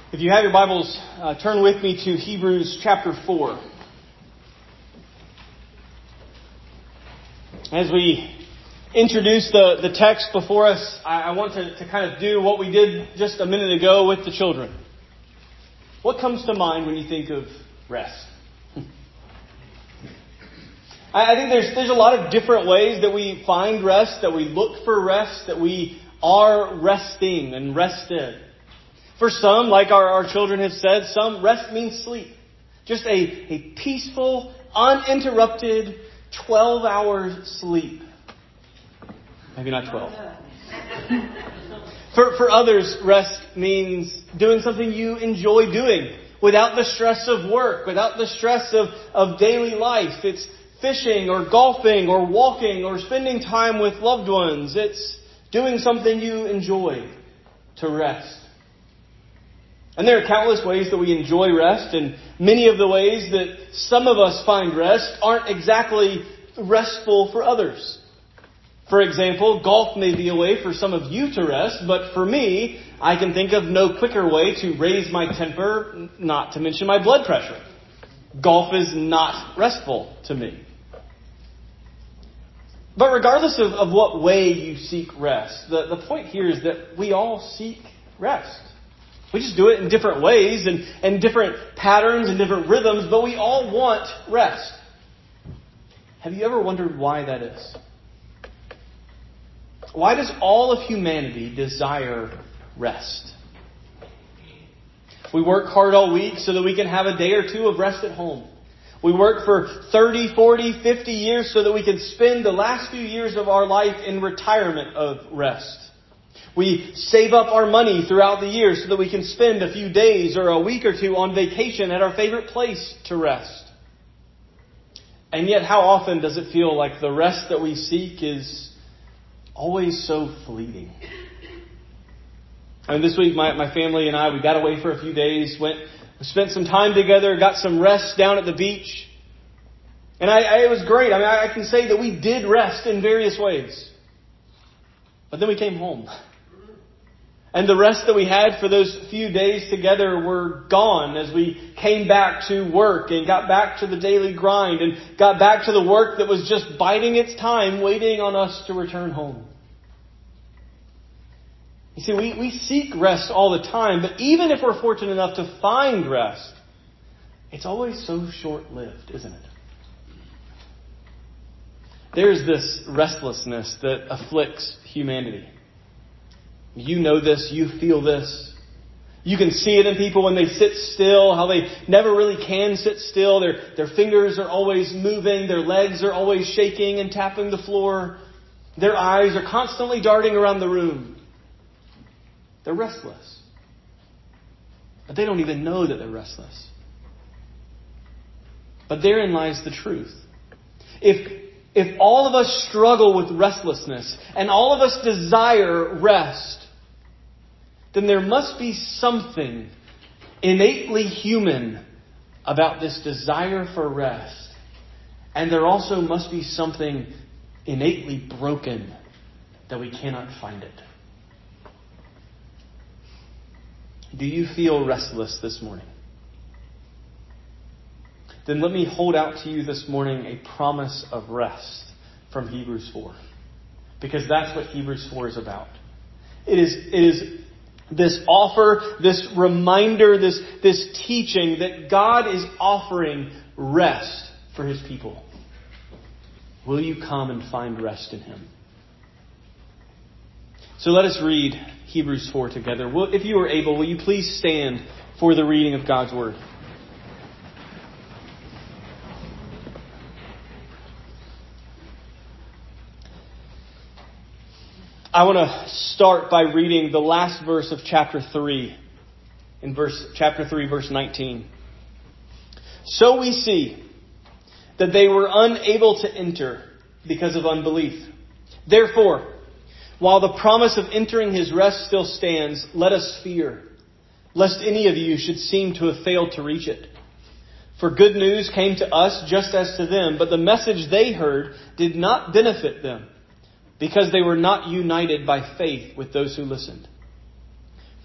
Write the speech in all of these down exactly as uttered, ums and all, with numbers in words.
If you have your Bibles, uh, turn with me to Hebrews chapter four. As we introduce the, the text before us, I, I want to, to kind of do what we did just a minute ago with the children. What comes to mind when you think of rest? I, I think there's there's a lot of different ways that we find rest, that we look for rest, that we are resting and rested. For some, like our, our children have said, some rest means sleep. Just a, a peaceful, uninterrupted twelve hour sleep. Maybe not twelve. For, for others, rest means doing something you enjoy doing without the stress of work, without the stress of, of daily life. It's fishing or golfing or walking or spending time with loved ones. It's doing something you enjoy to rest. And there are countless ways that we enjoy rest, and many of the ways that some of us find rest aren't exactly restful for others. For example, golf may be a way for some of you to rest, but for me, I can think of no quicker way to raise my temper, not to mention my blood pressure. Golf is not restful to me. But regardless of, of what way you seek rest, the, the point here is that we all seek rest. We just do it in different ways and, and different patterns and different rhythms, but we all want rest. Have you ever wondered why that is? Why does all of humanity desire rest? We work hard all week so that we can have a day or two of rest at home. We work for thirty, forty, fifty years so that we can spend the last few years of our life in retirement of rest. We save up our money throughout the year so that we can spend a few days or a week or two on vacation at our favorite place to rest. And yet, how often does it feel like the rest that we seek is always so fleeting? I mean, this week, my, my family and I, we got away for a few days, went, we spent some time together, got some rest down at the beach. And I, I, it was great. I mean, I, I can say that we did rest in various ways. But then we came home. And the rest that we had for those few days together were gone as we came back to work and got back to the daily grind and got back to the work that was just biding its time, waiting on us to return home. You see, we, we seek rest all the time, but even if we're fortunate enough to find rest, it's always so short-lived, isn't it? There's this restlessness that afflicts humanity. You know this, you feel this. You can see it in people when they sit still, how they never really can sit still. Their, their fingers are always moving, their legs are always shaking and tapping the floor. Their eyes are constantly darting around the room. They're restless. But they don't even know that they're restless. But therein lies the truth. If If all of us struggle with restlessness and all of us desire rest, then there must be something innately human about this desire for rest. And there also must be something innately broken that we cannot find it. Do you feel restless this morning? Then let me hold out to you this morning a promise of rest from Hebrews four. Because that's what Hebrews four is about. It is, it is this offer, this reminder, this, this teaching that God is offering rest for His people. Will you come and find rest in Him? So let us read Hebrews four together. Will, if you are able, will you please stand for the reading of God's Word? I want to start by reading the last verse of chapter three, in verse chapter three, verse nineteen. So we see that they were unable to enter because of unbelief. Therefore, while the promise of entering His rest still stands, let us fear, lest any of you should seem to have failed to reach it. For good news came to us just as to them, but the message they heard did not benefit them, because they were not united by faith with those who listened.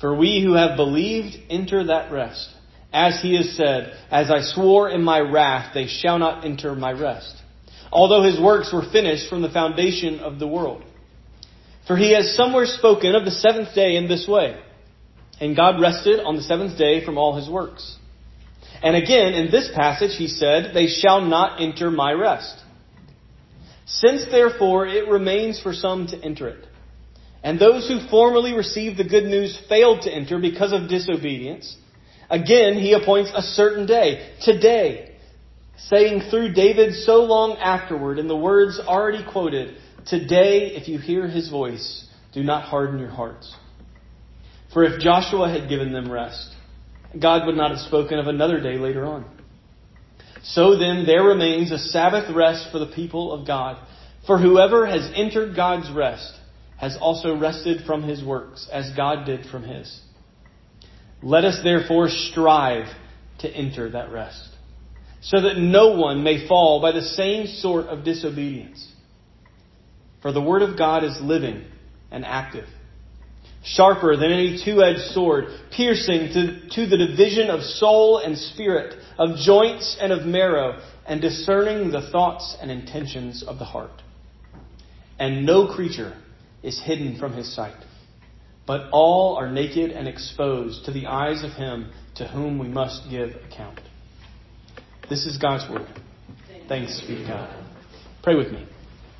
For we who have believed enter that rest. As he has said, as I swore in my wrath, they shall not enter my rest. Although his works were finished from the foundation of the world. For he has somewhere spoken of the seventh day in this way. And God rested on the seventh day from all his works. And again, in this passage, he said, they shall not enter my rest. Since therefore it remains for some to enter it, and those who formerly received the good news failed to enter because of disobedience, again he appoints a certain day, today, saying through David so long afterward in the words already quoted, today if you hear his voice, do not harden your hearts. For if Joshua had given them rest, God would not have spoken of another day later on. So then there remains a Sabbath rest for the people of God. For whoever has entered God's rest has also rested from his works, as God did from his. Let us therefore strive to enter that rest, so that no one may fall by the same sort of disobedience. For the word of God is living and active, sharper than any two-edged sword, piercing to, to the division of soul and spirit, of joints and of marrow, and discerning the thoughts and intentions of the heart. And no creature is hidden from his sight, but all are naked and exposed to the eyes of him to whom we must give account. This is God's word. Thanks be to God. Pray with me.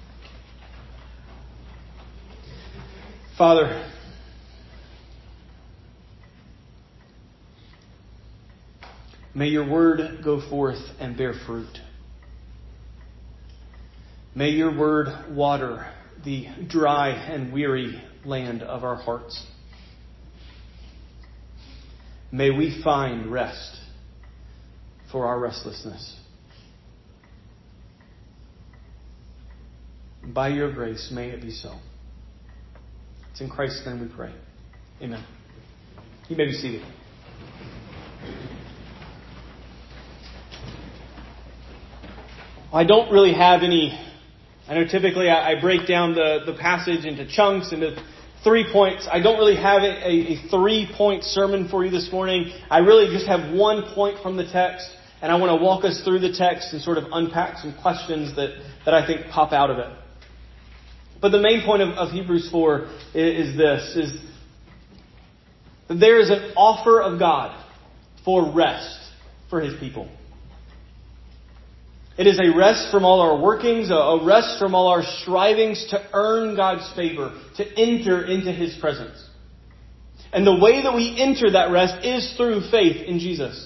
Father, may your word go forth and bear fruit. May your word water the dry and weary land of our hearts. May we find rest for our restlessness. By your grace, may it be so. It's in Christ's name we pray. Amen. You may be seated. I don't really have any... I know typically I break down the, the passage into chunks, into three points. I don't really have a, a, a three-point sermon for you this morning. I really just have one point from the text, and I want to walk us through the text and sort of unpack some questions that, that I think pop out of it. But the main point of, of Hebrews four is, is this, is that there is an offer of God for rest for his people. It is a rest from all our workings, a rest from all our strivings to earn God's favor, to enter into his presence. And the way that we enter that rest is through faith in Jesus.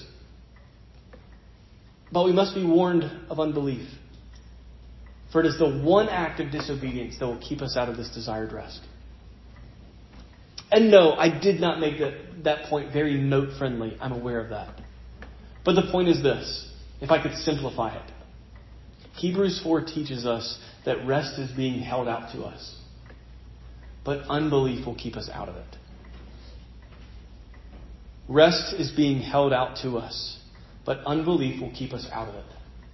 But we must be warned of unbelief. For it is the one act of disobedience that will keep us out of this desired rest. And no, I did not make that, that point very note-friendly. I'm aware of that. But the point is this, if I could simplify it. Hebrews four teaches us that rest is being held out to us. But unbelief will keep us out of it. Rest is being held out to us. But unbelief will keep us out of it.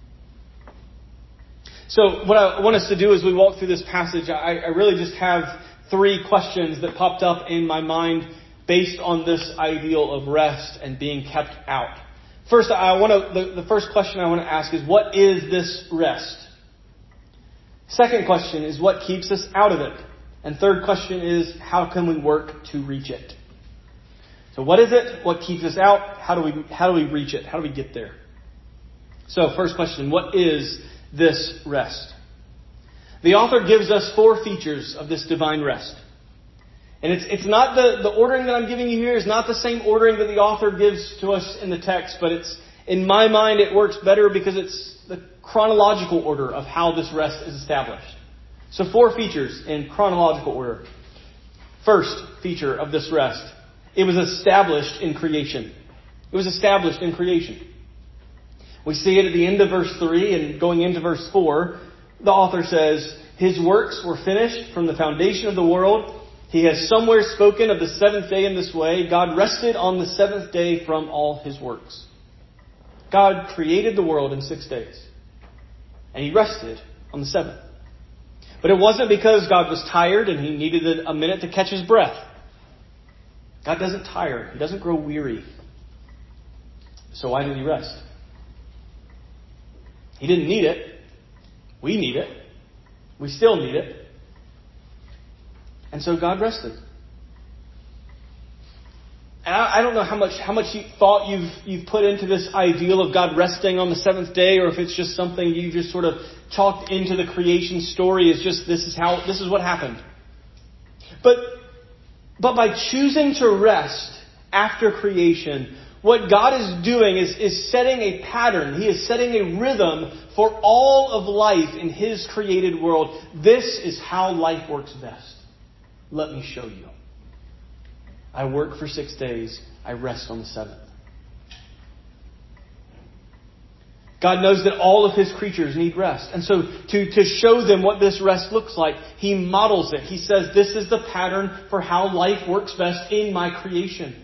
So what I want us to do as we walk through this passage, I, I really just have three questions that popped up in my mind based on this ideal of rest and being kept out. First, I want to, the, the first question I want to ask is, what is this rest? Second question is, what keeps us out of it? And third question is, how can we work to reach it? So what is it? What keeps us out? How do we, how do we reach it? How do we get there? So first question, what is this rest? The author gives us four features of this divine rest. And it's it's not the, the ordering that I'm giving you here is not the same ordering that the author gives to us in the text, but it's, in my mind, it works better because it's the chronological order of how this rest is established. So four features in chronological order. First feature of this rest, it was established in creation. It was established in creation. We see it at the end of verse three and going into verse four. The author says, his works were finished from the foundation of the world. He has somewhere spoken of the seventh day in this way. God rested on the seventh day from all his works. God created the world in six days. And he rested on the seventh. But it wasn't because God was tired and he needed a minute to catch his breath. God doesn't tire. He doesn't grow weary. So why did he rest? He didn't need it. We need it. We still need it. And so God rested. And I, I don't know how much how much thought you've you've put into this ideal of God resting on the seventh day, or if it's just something you just sort of chalked into the creation story. It's just this is how this is what happened. But but by choosing to rest after creation, what God is doing is, is setting a pattern. He is setting a rhythm for all of life in His created world. This is how life works best. Let me show you. I work for six days. I rest on the seventh. God knows that all of His creatures need rest. And so to, to show them what this rest looks like, He models it. He says, this is the pattern for how life works best in my creation.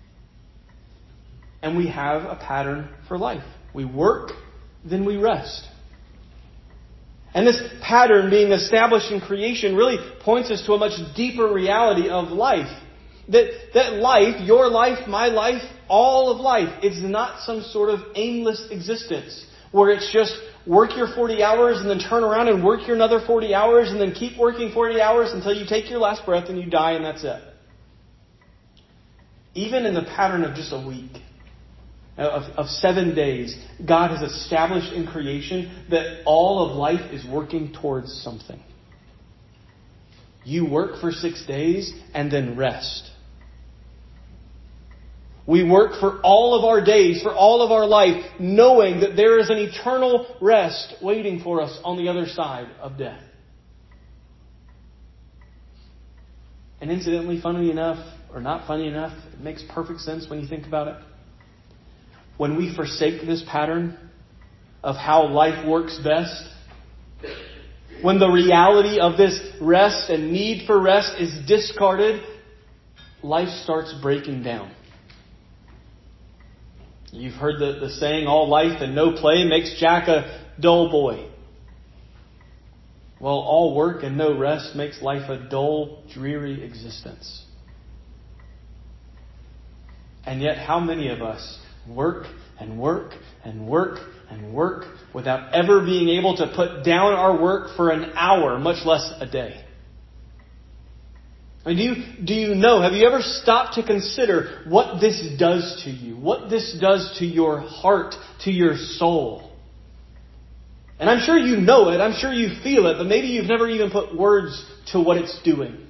And we have a pattern for life. We work, then we rest. And this pattern being established in creation really points us to a much deeper reality of life. That, that life, your life, my life, all of life, is not some sort of aimless existence where it's just work your forty hours and then turn around and work your another forty hours and then keep working forty hours until you take your last breath and you die and that's it. Even in the pattern of just a week, Of, of seven days, God has established in creation that all of life is working towards something. You work for six days and then rest. We work for all of our days, for all of our life, knowing that there is an eternal rest waiting for us on the other side of death. And incidentally, funny enough, or not funny enough, it makes perfect sense when you think about it. When we forsake this pattern of how life works best, when the reality of this rest and need for rest is discarded, life starts breaking down. You've heard the, the saying, all life and no play makes Jack a dull boy. Well, all work and no rest makes life a dull, dreary existence. And yet, how many of us work and work and work and work without ever being able to put down our work for an hour, much less a day? I mean, do you, do you know, have you ever stopped to consider what this does to you? What this does to your heart, to your soul? And I'm sure you know it, I'm sure you feel it, but maybe you've never even put words to what it's doing.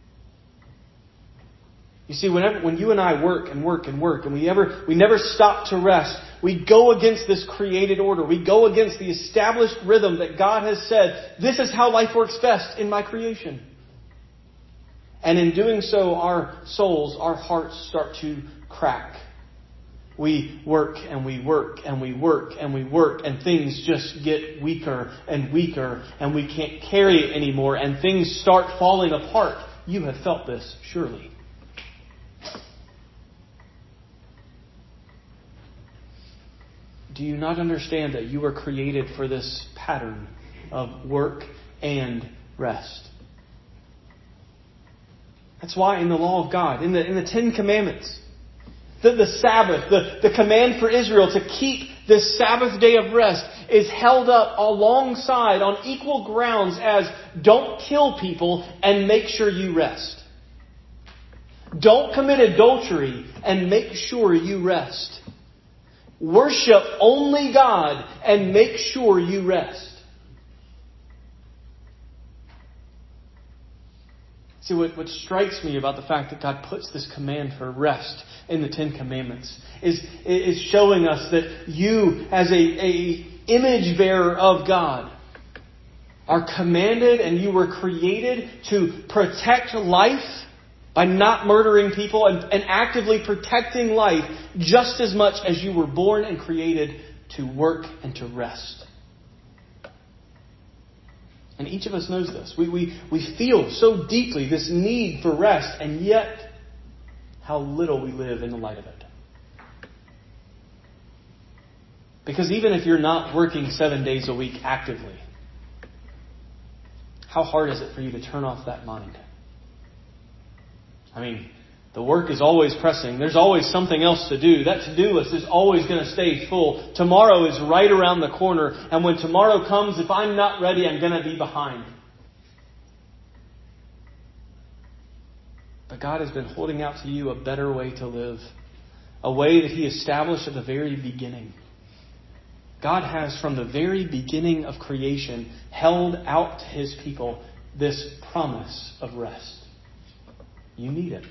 You see, whenever when you and I work and work and work, and we ever we never stop to rest, we go against this created order. We go against the established rhythm that God has said, this is how life works best in my creation. And in doing so, our souls, our hearts start to crack. We work and we work and we work and we work, and things just get weaker and weaker, and we can't carry it anymore, and things start falling apart. You have felt this, surely. Do you not understand that you were created for this pattern of work and rest? That's why in the law of God, in the in the Ten Commandments, the, the Sabbath, the, the command for Israel to keep this Sabbath day of rest is held up alongside on equal grounds as don't kill people and make sure you rest. Don't commit adultery and make sure you rest. Worship only God and make sure you rest. See, what, what strikes me about the fact that God puts this command for rest in the Ten Commandments is, is showing us that you, as a, a image bearer of God, are commanded and you were created to protect life by not murdering people and, and actively protecting life just as much as you were born and created to work and to rest. And each of us knows this. We, we, we feel so deeply this need for rest, and yet how little we live in the light of it. Because even if you're not working seven days a week actively, how hard is it for you to turn off that mind? I mean, The work is always pressing. There's always something else to do. That to-do list is always going to stay full. Tomorrow is right around the corner. And when tomorrow comes, if I'm not ready, I'm going to be behind. But God has been holding out to you a better way to live. A way that He established at the very beginning. God has, from the very beginning of creation, held out to His people this promise of rest. You need it.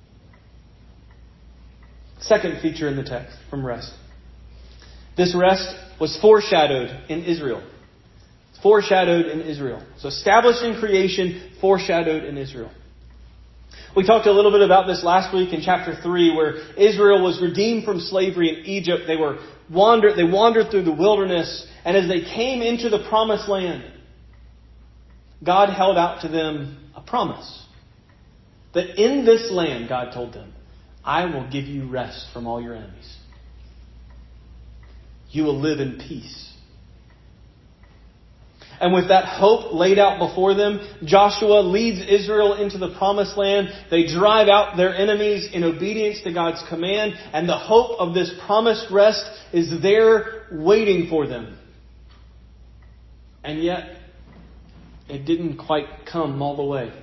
Second feature in the text from rest. This rest was foreshadowed in Israel. Foreshadowed in Israel. So established in creation, foreshadowed in Israel. We talked a little bit about this last week in chapter three, where Israel was redeemed from slavery in Egypt. They were wandered, they wandered through the wilderness, and as they came into the promised land, God held out to them a promise. That in this land, God told them, I will give you rest from all your enemies. You will live in peace. And with that hope laid out before them, Joshua leads Israel into the promised land. They drive out their enemies in obedience to God's command. And the hope of this promised rest is there waiting for them. And yet, it didn't quite come all the way.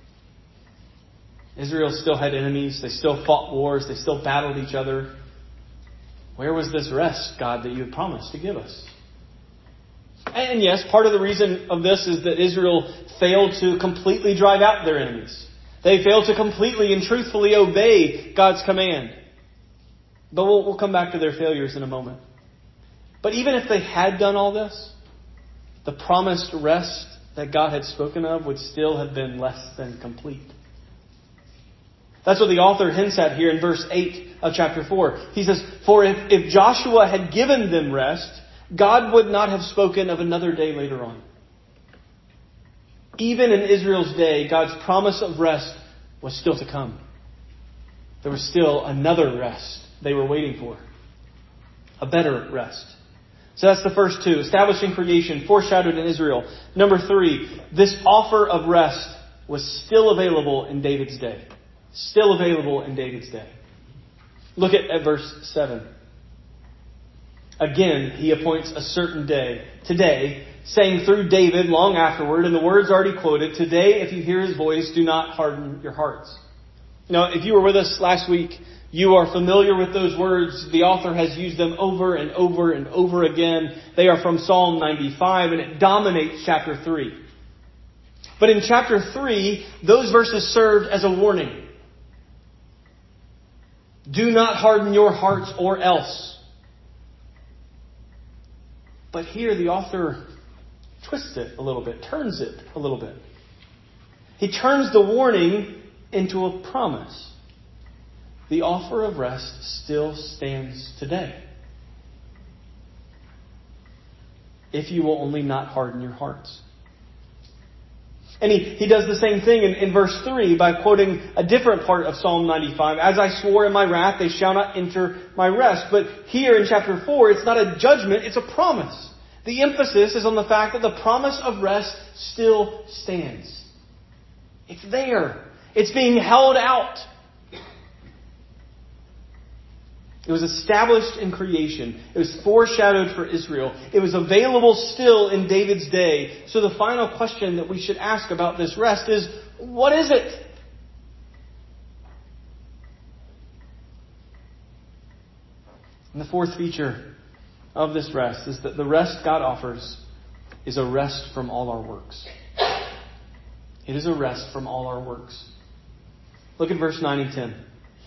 Israel still had enemies. They still fought wars. They still battled each other. Where was this rest, God, that you had promised to give us? And yes, part of the reason of this is that Israel failed to completely drive out their enemies. They failed to completely and truthfully obey God's command. But we'll, we'll come back to their failures in a moment. But even if they had done all this, the promised rest that God had spoken of would still have been less than complete. That's what the author hints at here in verse eight of chapter four. He says, For if, if Joshua had given them rest, God would not have spoken of another day later on. Even in Israel's day, God's promise of rest was still to come. There was still another rest they were waiting for. A better rest. So that's the first two. Establishing creation, foreshadowed in Israel. Number three, this offer of rest was still available in David's day. Still available in David's day. Look at, at verse seven. Again, he appoints a certain day, today, saying through David long afterward, and the words already quoted, today, if you hear his voice, do not harden your hearts. Now, if you were with us last week, you are familiar with those words. The author has used them over and over and over again. They are from Psalm ninety-five, and it dominates chapter three. But in chapter three, those verses served as a warning. Do not harden your hearts or else. But here the author twists it a little bit, turns it a little bit. He turns the warning into a promise. The offer of rest still stands today. If you will only not harden your hearts. And he, he does the same thing in, in verse three by quoting a different part of Psalm ninety-five. As I swore in my wrath, they shall not enter my rest. But here in chapter four, it's not a judgment, it's a promise. The emphasis is on the fact that the promise of rest still stands. It's there. It's being held out. It was established in creation. It was foreshadowed for Israel. It was available still in David's day. So the final question that we should ask about this rest is, what is it? And the fourth feature of this rest is that the rest God offers is a rest from all our works. It is a rest from all our works. Look at verse nine and ten.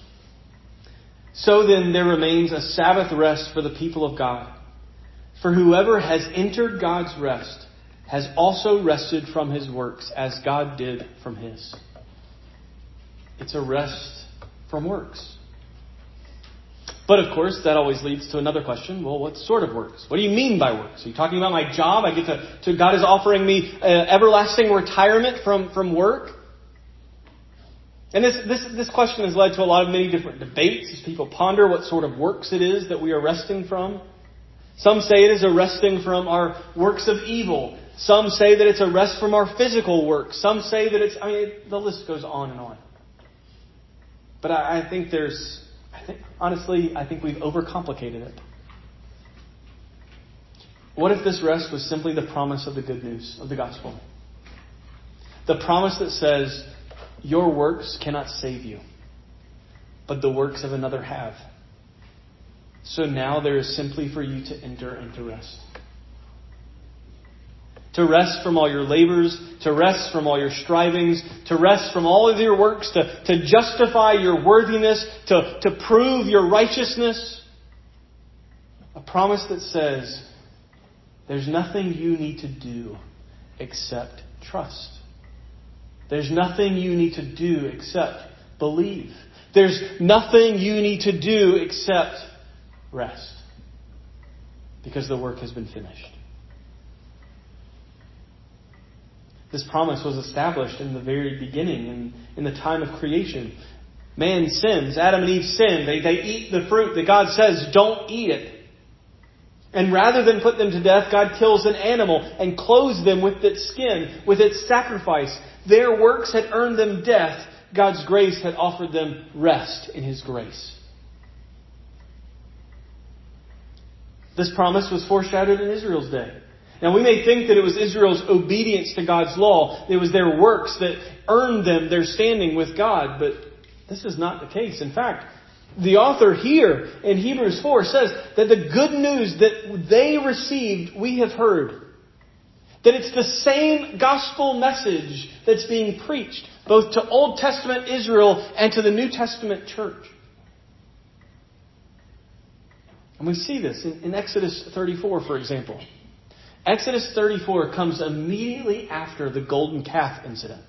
So then there remains a Sabbath rest for the people of God. For whoever has entered God's rest has also rested from his works as God did from his. It's a rest from works. But of course, that always leads to another question. Well, what sort of works? What do you mean by works? Are you talking about my job? I get to, to God is offering me uh, everlasting retirement from, from work? And this, this this question has led to a lot of many different debates as people ponder what sort of works it is that we are resting from. Some say it is a resting from our works of evil. Some say that it's a rest from our physical works. Some say that it's, I mean, the list goes on and on. But I, I think there's, I think, honestly, I think we've overcomplicated it. What if this rest was simply the promise of the good news of the gospel? The promise that says, your works cannot save you, but the works of another have. So now there is simply for you to enter into rest. To rest from all your labors, to rest from all your strivings, to rest from all of your works, to, to justify your worthiness, to, to prove your righteousness. A promise that says, there's nothing you need to do except trust. There's nothing you need to do except believe. There's nothing you need to do except rest. Because the work has been finished. This promise was established in the very beginning, in, in the time of creation. Man sins. Adam and Eve sin. They, they eat the fruit that God says, don't eat it. And rather than put them to death, God kills an animal and clothes them with its skin, with its sacrifice. Their works had earned them death. God's grace had offered them rest in His grace. This promise was foreshadowed in Israel's day. Now we may think that it was Israel's obedience to God's law. It was their works that earned them their standing with God. But this is not the case. In fact, the author here in Hebrews four says that the good news that they received, we have heard. That it's the same gospel message that's being preached, both to Old Testament Israel and to the New Testament church. And we see this in, in Exodus thirty-four, for example. Exodus thirty-four comes immediately after the golden calf incident.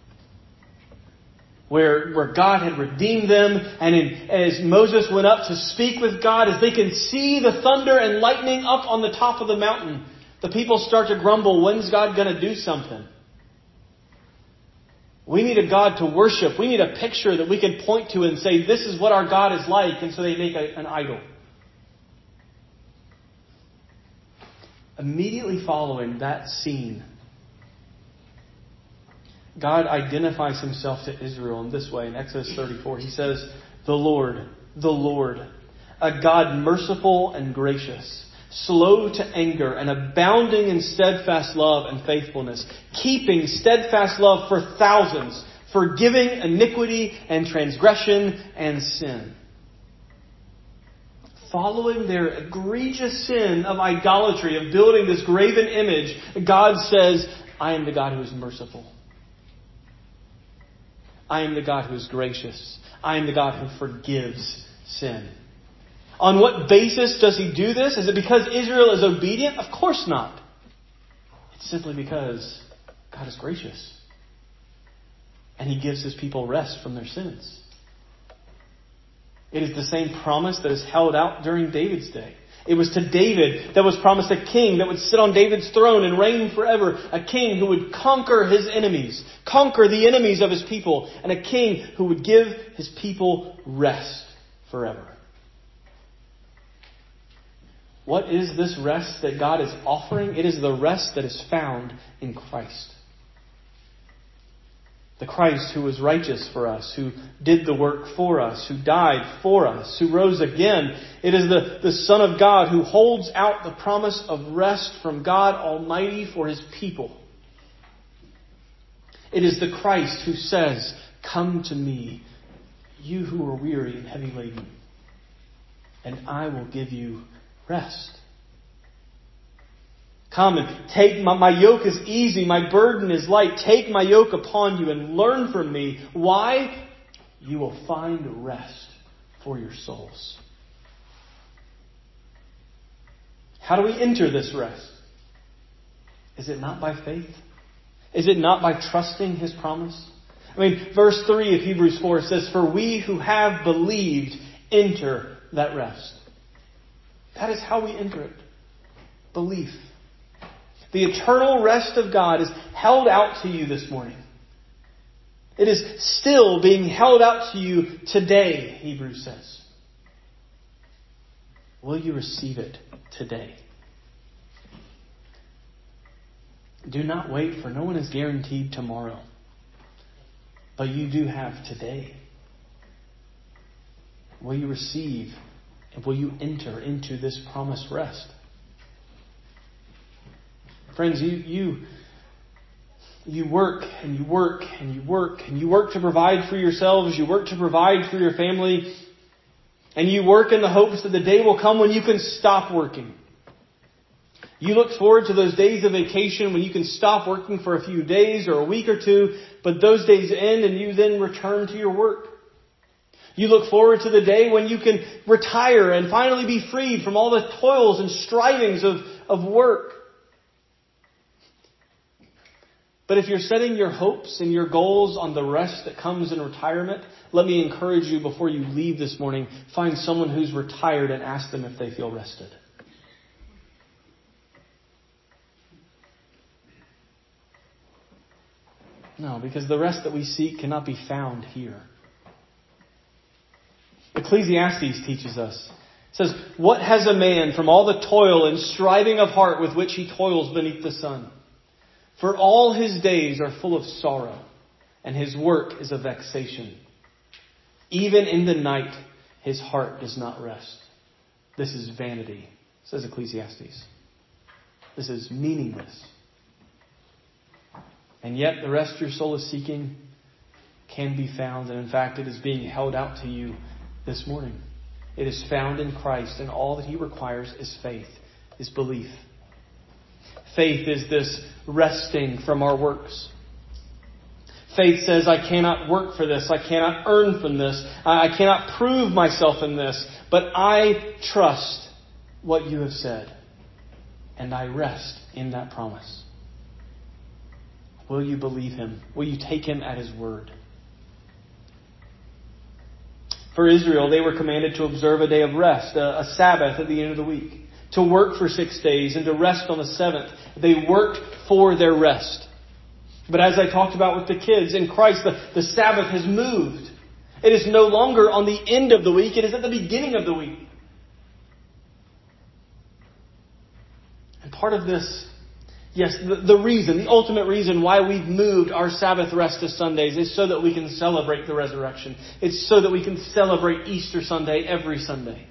Where, where God had redeemed them, and in, as Moses went up to speak with God, as they can see the thunder and lightning up on the top of the mountain, the people start to grumble, when's God going to do something? We need a God to worship. We need a picture that we can point to and say, this is what our God is like. And so they make a, an idol. Immediately following that scene, God identifies Himself to Israel in this way. In Exodus thirty-four, He says, the Lord, the Lord, a God merciful and gracious, slow to anger and abounding in steadfast love and faithfulness, keeping steadfast love for thousands, forgiving iniquity and transgression and sin. Following their egregious sin of idolatry, of building this graven image, God says, I am the God who is merciful. I am the God who is gracious. I am the God who forgives sin. On what basis does He do this? Is it because Israel is obedient? Of course not. It's simply because God is gracious. And He gives His people rest from their sins. It is the same promise that is held out during David's day. It was to David that was promised a king that would sit on David's throne and reign forever. A king who would conquer his enemies, conquer the enemies of his people, and a king who would give his people rest forever. What is this rest that God is offering? It is the rest that is found in Christ. The Christ who was righteous for us, who did the work for us, who died for us, who rose again. It is the, the Son of God who holds out the promise of rest from God Almighty for His people. It is the Christ who says, come to me, you who are weary and heavy laden, and I will give you rest. Come and take my, my yoke is easy, my burden is light. Take my yoke upon you and learn from me. Why? You will find rest for your souls. How do we enter this rest? Is it not by faith? Is it not by trusting His promise? I mean, verse three of Hebrews four says, for we who have believed enter that rest. That is how we enter it. Belief. The eternal rest of God is held out to you this morning. It is still being held out to you today, Hebrews says. Will you receive it today? Do not wait, for no one is guaranteed tomorrow. But you do have today. Will you receive and will you enter into this promised rest? Friends, you you you work and you work and you work and you work to provide for yourselves, you work to provide for your family, and you work in the hopes that the day will come when you can stop working. You look forward to those days of vacation when you can stop working for a few days or a week or two, but those days end and you then return to your work. You look forward to the day when you can retire and finally be freed from all the toils and strivings of, of work. But if you're setting your hopes and your goals on the rest that comes in retirement, let me encourage you before you leave this morning, find someone who's retired and ask them if they feel rested. No, because the rest that we seek cannot be found here. Ecclesiastes teaches us. It says, "What has a man from all the toil and striving of heart with which he toils beneath the sun? For all his days are full of sorrow, and his work is a vexation. Even in the night his heart does not rest." This is vanity, says Ecclesiastes. This is meaningless. And yet the rest your soul is seeking can be found. And in fact, it is being held out to you this morning. It is found in Christ, and all that He requires is faith, is belief. Faith is this resting from our works. Faith says, I cannot work for this. I cannot earn from this. I cannot prove myself in this. But I trust what you have said. And I rest in that promise. Will you believe Him? Will you take Him at His word? For Israel, they were commanded to observe a day of rest, a, a Sabbath at the end of the week. To work for six days and to rest on the seventh. They worked for their rest. But as I talked about with the kids, in Christ, the, the Sabbath has moved. It is no longer on the end of the week. It is at the beginning of the week. And part of this, yes, the, the reason, the ultimate reason why we've moved our Sabbath rest to Sundays is so that we can celebrate the resurrection. It's so that we can celebrate Easter Sunday every Sunday.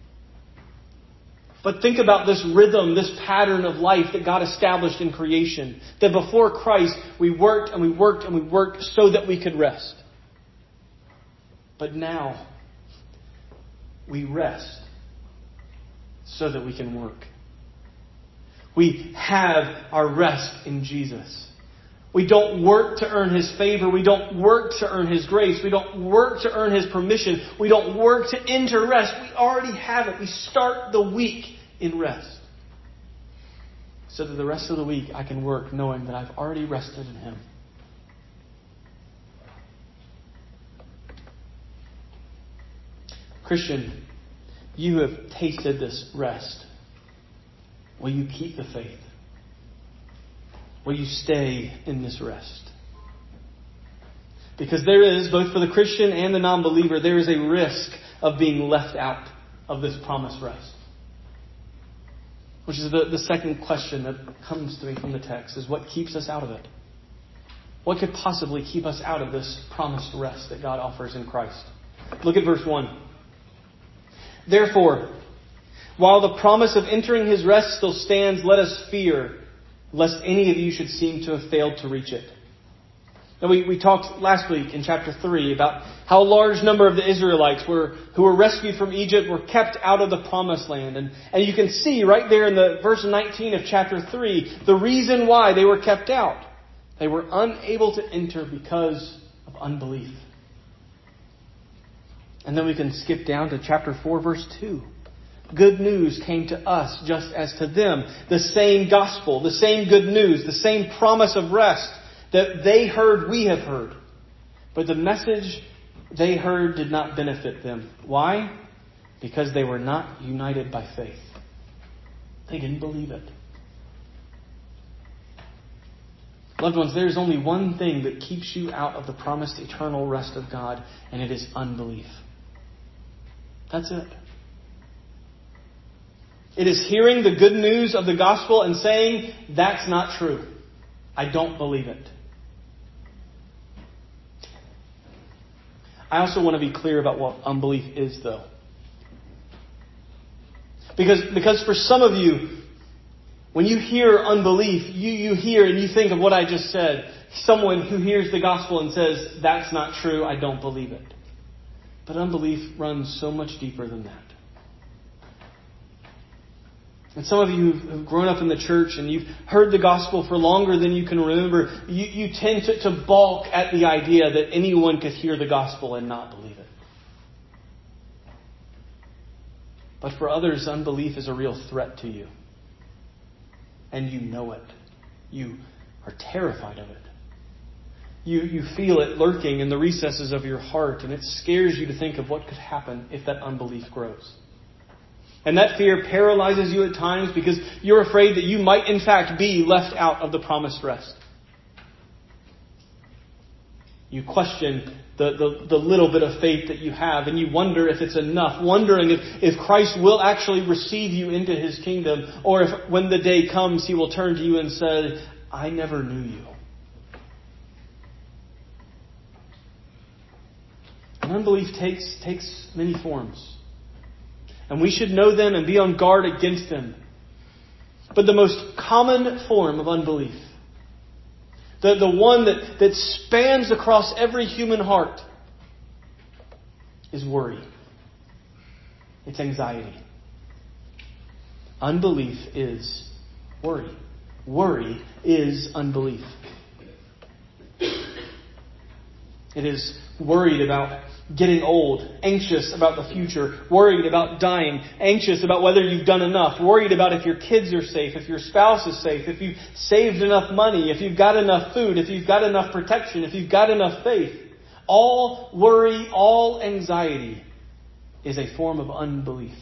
But think about this rhythm, this pattern of life that God established in creation. That before Christ, we worked and we worked and we worked so that we could rest. But now, we rest so that we can work. We have our rest in Jesus. We don't work to earn His favor. We don't work to earn His grace. We don't work to earn His permission. We don't work to enter rest. We already have it. We start the week in rest. So that the rest of the week I can work knowing that I've already rested in Him. Christian, you have tasted this rest. Will you keep the faith? Will you stay in this rest? Because there is, both for the Christian and the non-believer, there is a risk of being left out of this promised rest. Which is the, the second question that comes to me from the text, is what keeps us out of it? What could possibly keep us out of this promised rest that God offers in Christ? Look at verse one. Therefore, while the promise of entering His rest still stands, let us fear, lest any of you should seem to have failed to reach it. Now we, we talked last week in chapter three about how a large number of the Israelites were who were rescued from Egypt were kept out of the promised land. And, and you can see right there in the verse nineteen of chapter three, the reason why they were kept out. They were unable to enter because of unbelief. And then we can skip down to chapter four, verse two. Good news came to us just as to them. The same gospel, the same good news, the same promise of rest that they heard, we have heard. But the message they heard did not benefit them. Why? Because they were not united by faith. They didn't believe it. Loved ones, there is only one thing that keeps you out of the promised eternal rest of God, and it is unbelief. That's it. It is hearing the good news of the gospel and saying, that's not true. I don't believe it. I also want to be clear about what unbelief is, though. Because, because for some of you, when you hear unbelief, you, you hear and you think of what I just said. Someone who hears the gospel and says, that's not true, I don't believe it. But unbelief runs so much deeper than that. And some of you who've grown up in the church and you've heard the gospel for longer than you can remember, you, you tend to, to balk at the idea that anyone could hear the gospel and not believe it. But for others, unbelief is a real threat to you. And you know it. You are terrified of it. You, you feel it lurking in the recesses of your heart, and it scares you to think of what could happen if that unbelief grows. And that fear paralyzes you at times because you're afraid that you might in fact be left out of the promised rest. You question the, the, the little bit of faith that you have, and you wonder if it's enough, wondering if, if Christ will actually receive you into His kingdom, or if when the day comes He will turn to you and say, I never knew you. And unbelief takes, takes many forms. And we should know them and be on guard against them. But the most common form of unbelief, the, the one that, that spans across every human heart, is worry. It's anxiety. Unbelief is worry. Worry is unbelief. It is worried about getting old, anxious about the future, worried about dying, anxious about whether you've done enough, worried about if your kids are safe, if your spouse is safe, if you've saved enough money, if you've got enough food, if you've got enough protection, if you've got enough faith. All worry, all anxiety is a form of unbelief.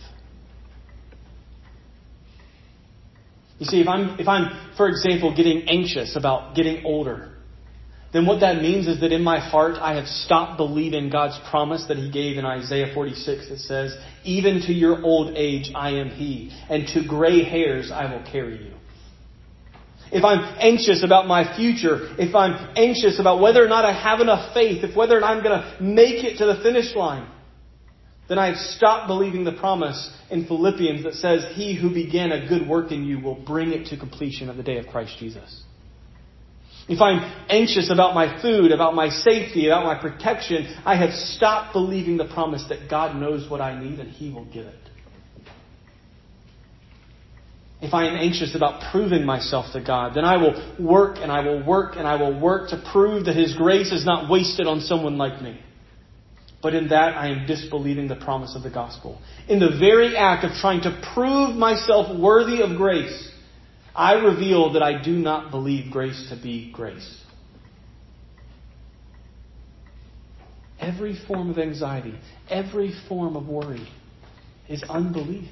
You see, if I'm, if I'm, for example, getting anxious about getting older, then what that means is that in my heart I have stopped believing God's promise that He gave in Isaiah forty-six that says, even to your old age I am He, and to gray hairs I will carry you. If I'm anxious about my future, if I'm anxious about whether or not I have enough faith, if whether or not I'm going to make it to the finish line, then I have stopped believing the promise in Philippians that says, He who began a good work in you will bring it to completion at the day of Christ Jesus. If I'm anxious about my food, about my safety, about my protection, I have stopped believing the promise that God knows what I need and He will give it. If I am anxious about proving myself to God, then I will work and I will work and I will work to prove that His grace is not wasted on someone like me. But in that, I am disbelieving the promise of the gospel. In the very act of trying to prove myself worthy of grace, I reveal that I do not believe grace to be grace. Every form of anxiety, every form of worry is unbelief.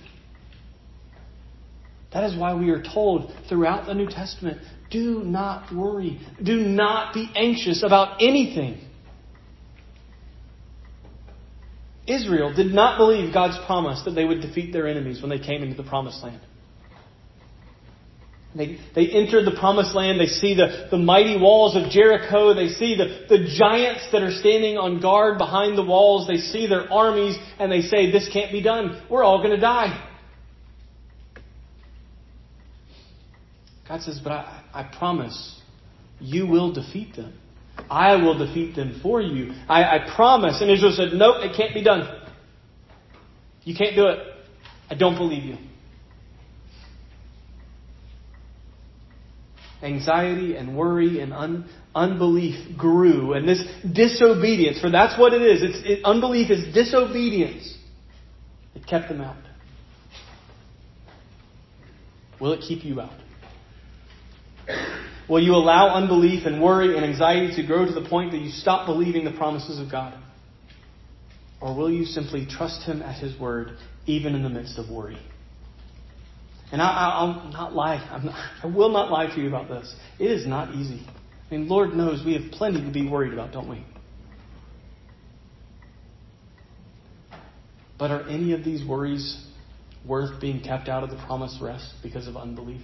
That is why we are told throughout the New Testament, do not worry. Do not be anxious about anything. Israel did not believe God's promise that they would defeat their enemies when they came into the promised land. They, they entered the promised land. They see the, the mighty walls of Jericho. They see the, the giants that are standing on guard behind the walls. They see their armies and they say, this can't be done. We're all going to die. God says, but I, I promise you will defeat them. I will defeat them for you. I, I promise. And Israel said, nope, it can't be done. You can't do it. I don't believe you. Anxiety and worry and un, unbelief grew. And this disobedience, for that's what it is. It's, it, unbelief is disobedience. It kept them out. Will it keep you out? Will you allow unbelief and worry and anxiety to grow to the point that you stop believing the promises of God? Or will you simply trust Him at His word, even in the midst of worry? And I, I, I'll not lie. I'm not, I will not lie to you about this. It is not easy. I mean, Lord knows we have plenty to be worried about, don't we? But are any of these worries worth being kept out of the promised rest because of unbelief?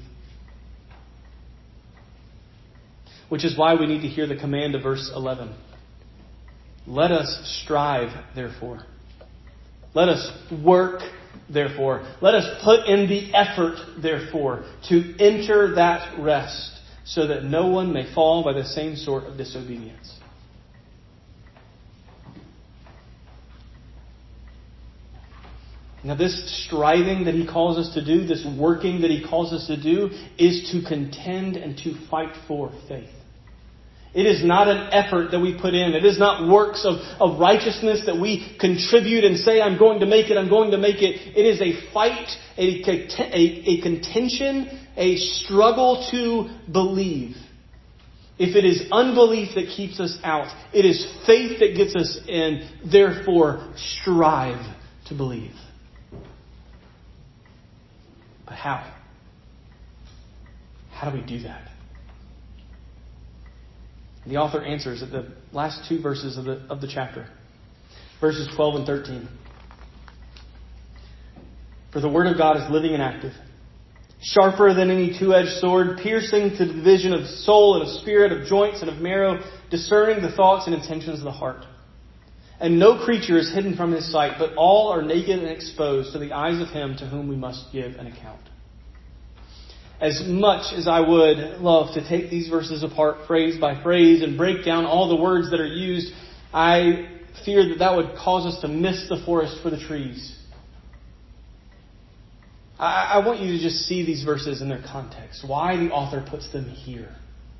Which is why we need to hear the command of verse eleven. Let us strive, therefore. Let us work, therefore. Let us put in the effort, therefore, to enter that rest, so that no one may fall by the same sort of disobedience. Now, this striving that he calls us to do, this working that he calls us to do, is to contend and to fight for faith. It is not an effort that we put in. It is not works of, of righteousness that we contribute and say, I'm going to make it, I'm going to make it. It is a fight, a, a, a contention, a struggle to believe. If it is unbelief that keeps us out, it is faith that gets us in. Therefore, strive to believe. But how? How do we do that? The author answers at the last two verses of the, of the chapter. Verses twelve and thirteen. For the word of God is living and active, sharper than any two-edged sword, piercing to the division of soul and of spirit, of joints and of marrow, discerning the thoughts and intentions of the heart. And no creature is hidden from his sight, but all are naked and exposed to the eyes of him to whom we must give an account. As much as I would love to take these verses apart phrase by phrase and break down all the words that are used, I fear that that would cause us to miss the forest for the trees. I, I want you to just see these verses in their context, why the author puts them here.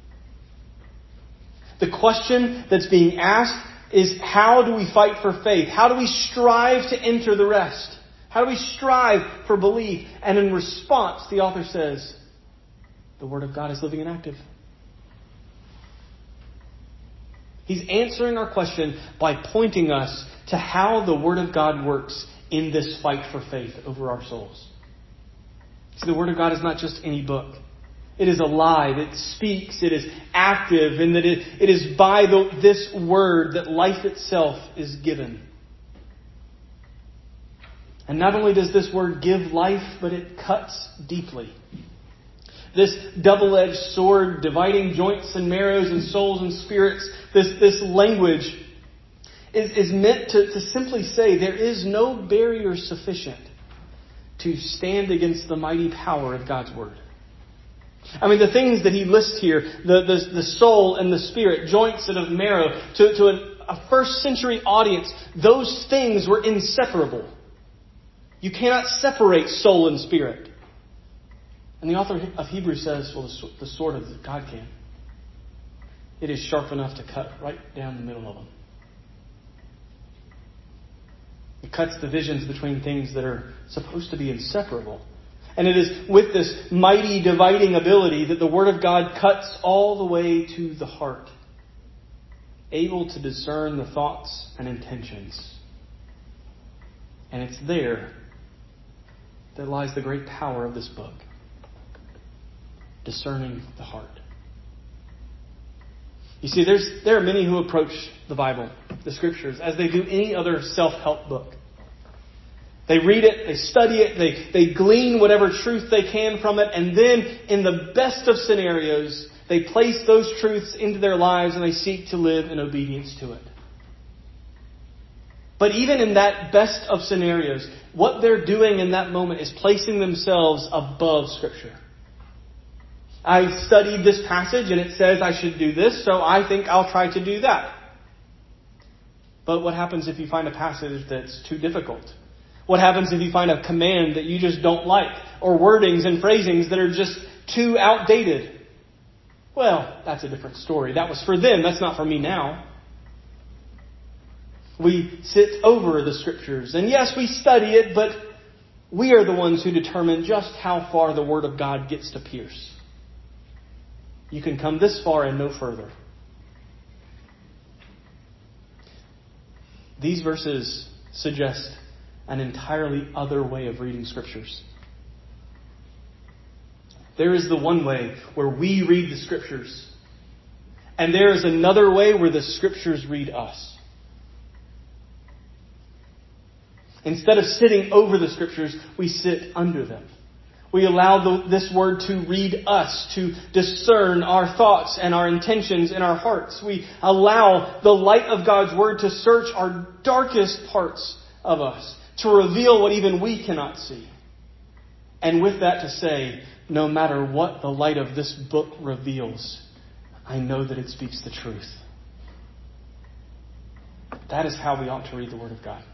The question that's being asked is, how do we fight for faith? How do we strive to enter the rest? How do we strive for belief? And in response, the author says, the Word of God is living and active. He's answering our question by pointing us to how the Word of God works in this fight for faith over our souls. See, the Word of God is not just any book. It is alive, it speaks, it is active, and that it, it is by the, this Word that life itself is given. And not only does this Word give life, but it cuts deeply. This double-edged sword dividing joints and marrows and souls and spirits, this, this language is, is meant to, to simply say there is no barrier sufficient to stand against the mighty power of God's Word. I mean, the things that he lists here, the, the, the soul and the spirit, joints and of marrow, to, to a, a first century audience, those things were inseparable. You cannot separate soul and spirit. And the author of Hebrews says, well, the sword of God can. It is sharp enough to cut right down the middle of them. It cuts divisions between things that are supposed to be inseparable. And it is with this mighty dividing ability that the Word of God cuts all the way to the heart, able to discern the thoughts and intentions. And it's there that lies the great power of this book. Discerning the heart. You see, there's there are many who approach the Bible, the Scriptures, as they do any other self-help book. They read it, they study it, they, they glean whatever truth they can from it, and then, in the best of scenarios, they place those truths into their lives and they seek to live in obedience to it. But even in that best of scenarios, what they're doing in that moment is placing themselves above Scripture. I studied this passage and it says I should do this, so I think I'll try to do that. But what happens if you find a passage that's too difficult? What happens if you find a command that you just don't like? Or wordings and phrasings that are just too outdated? Well, that's a different story. That was for them. That's not for me now. We sit over the Scriptures. And yes, we study it, but we are the ones who determine just how far the Word of God gets to pierce. You can come this far and no further. These verses suggest an entirely other way of reading Scriptures. There is the one way where we read the Scriptures. And there is another way where the Scriptures read us. Instead of sitting over the Scriptures, we sit under them. We allow the, this Word to read us, to discern our thoughts and our intentions in our hearts. We allow the light of God's Word to search our darkest parts of us, to reveal what even we cannot see. And with that to say, no matter what the light of this book reveals, I know that it speaks the truth. That is how we ought to read the Word of God.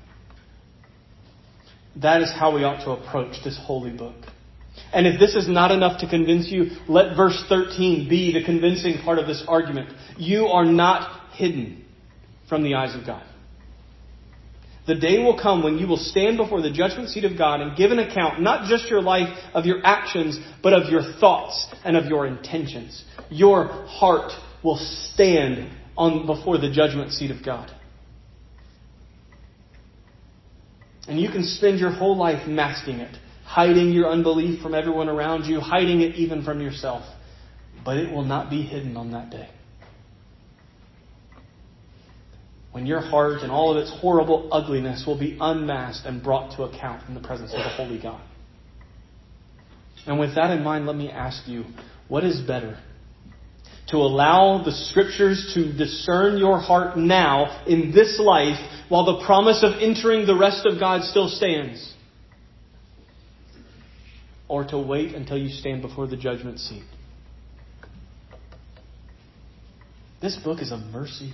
That is how we ought to approach this holy book. And if this is not enough to convince you, let verse thirteen be the convincing part of this argument. You are not hidden from the eyes of God. The day will come when you will stand before the judgment seat of God and give an account, not just your life, of your actions, but of your thoughts and of your intentions. Your heart will stand on before the judgment seat of God. And you can spend your whole life masking it, hiding your unbelief from everyone around you, hiding it even from yourself. But it will not be hidden on that day. When your heart and all of its horrible ugliness will be unmasked and brought to account in the presence of the Holy God. And with that in mind, let me ask you, what is better? To allow the Scriptures to discern your heart now in this life while the promise of entering the rest of God still stands? Or to wait until you stand before the judgment seat? This book is a mercy.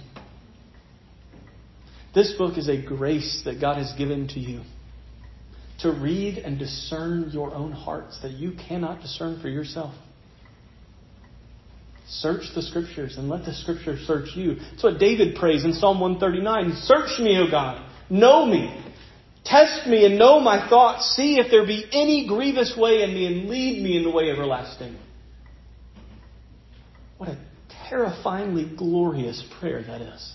This book is a grace that God has given to you to read and discern your own hearts that you cannot discern for yourself. Search the Scriptures and let the Scriptures search you. That's what David prays in Psalm one thirty-nine. Search me, O God. Know me. Test me and know my thoughts. See if there be any grievous way in me and lead me in the way everlasting. What a terrifyingly glorious prayer that is.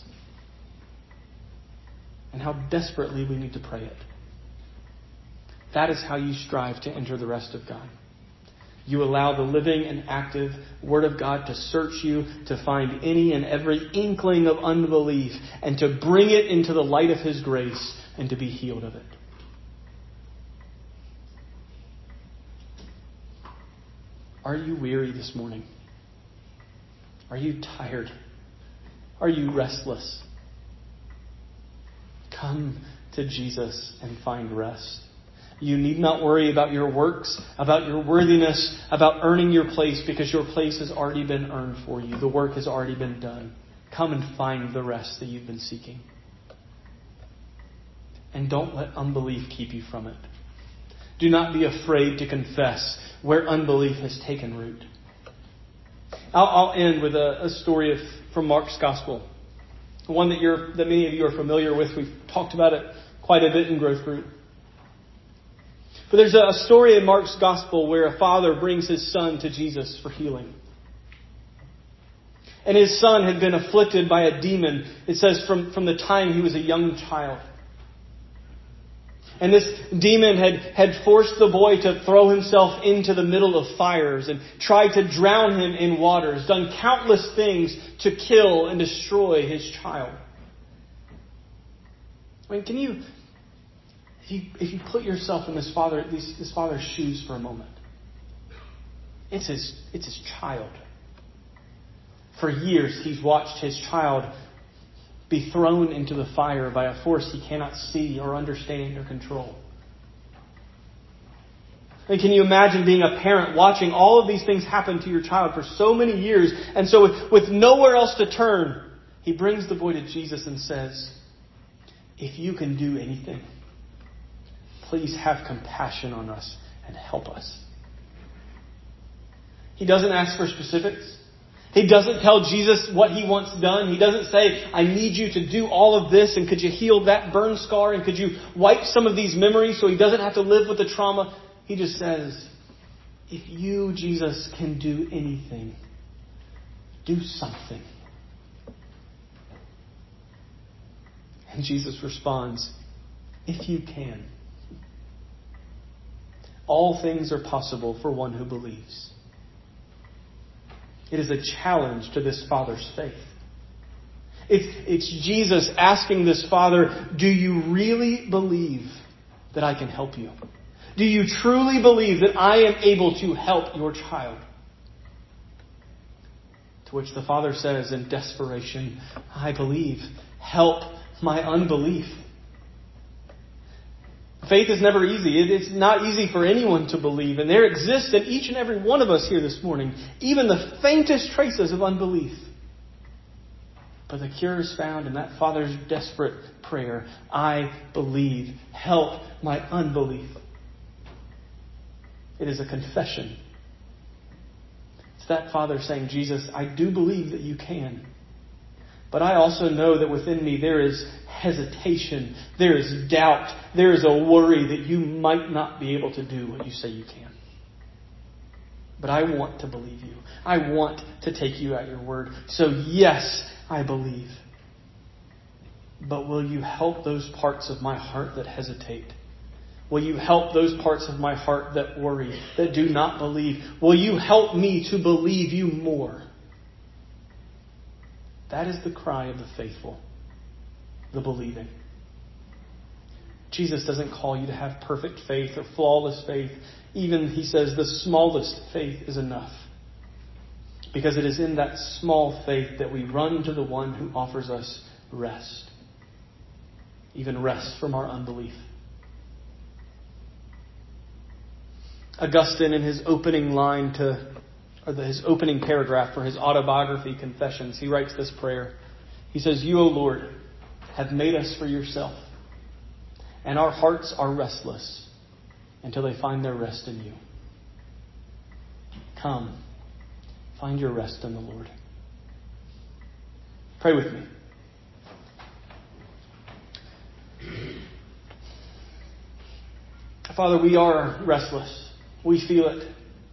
And how desperately we need to pray it. That is how you strive to enter the rest of God. You allow the living and active Word of God to search you, to find any and every inkling of unbelief, and to bring it into the light of His grace and to be healed of it. Are you weary this morning? Are you tired? Are you restless? Come to Jesus and find rest. You need not worry about your works, about your worthiness, about earning your place, because your place has already been earned for you. The work has already been done. Come and find the rest that you've been seeking. And don't let unbelief keep you from it. Do not be afraid to confess where unbelief has taken root. I'll, I'll end with a, a story of, from Mark's Gospel. One that you're that many of you are familiar with. We've talked about it quite a bit in Growth Group. But there's a story in Mark's Gospel where a father brings his son to Jesus for healing. And his son had been afflicted by a demon, it says, from, from the time he was a young child. And this demon had, had forced the boy to throw himself into the middle of fires and tried to drown him in waters, done countless things to kill and destroy his child. I mean, can you... If you, if you put yourself in this father, this, this father's shoes for a moment, it's his, it's his child. For years, he's watched his child be thrown into the fire by a force he cannot see or understand or control. And can you imagine being a parent watching all of these things happen to your child for so many years, and so with, with nowhere else to turn, he brings the boy to Jesus and says, "If you can do anything, please have compassion on us and help us." He doesn't ask for specifics. He doesn't tell Jesus what he wants done. He doesn't say, "I need you to do all of this, and could you heal that burn scar, and could you wipe some of these memories so he doesn't have to live with the trauma." He just says, "If you, Jesus, can do anything, do something." And Jesus responds, "If you can. All things are possible for one who believes." It is a challenge to this father's faith. It's, it's Jesus asking this father, "Do you really believe that I can help you? Do you truly believe that I am able to help your child? To which the father says in desperation, I believe. Help my unbelief. Faith is never easy. It's not easy for anyone to believe. And there exists in each and every one of us here this morning even the faintest traces of unbelief. But the cure is found in that father's desperate prayer. I believe. Help my unbelief. It is a confession. It's that father saying, Jesus, I do believe that you can. But I also know that within me there is hesitation, there is doubt, there is a worry that you might not be able to do what you say you can. But I want to believe you. I want to take you at your word. So yes, I believe. But will you help those parts of my heart that hesitate? Will you help those parts of my heart that worry, that do not believe? Will you help me to believe you more? That is the cry of the faithful, the believing. Jesus doesn't call you to have perfect faith or flawless faith. Even, he says, the smallest faith is enough. Because it is in that small faith that we run to the one who offers us rest. Even rest from our unbelief. Augustine, in his opening line to, or the, his opening paragraph for his autobiography, Confessions, he writes this prayer. He says, You, O Lord, have made us for yourself, and our hearts are restless until they find their rest in you. Come, find your rest in the Lord. Pray with me. Father, we are restless. We feel it.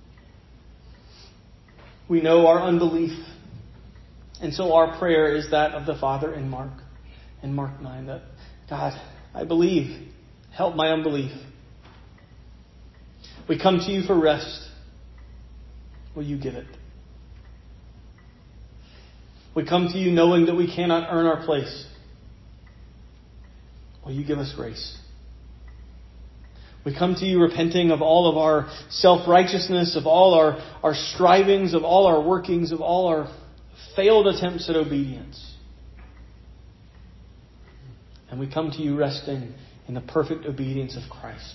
We know our unbelief. And so our prayer is that of the Father in Mark, in Mark nine, that, God, I believe. Help my unbelief. We come to you for rest. Will you give it? We come to you knowing that we cannot earn our place. Will you give us grace? We come to you repenting of all of our self-righteousness, of all our, our strivings, of all our workings, of all our failed attempts at obedience. And we come to you resting in the perfect obedience of Christ.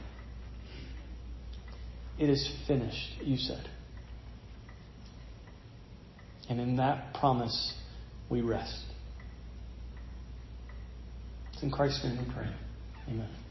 It is finished, you said. And in that promise, we rest. It's in Christ's name we pray. Amen.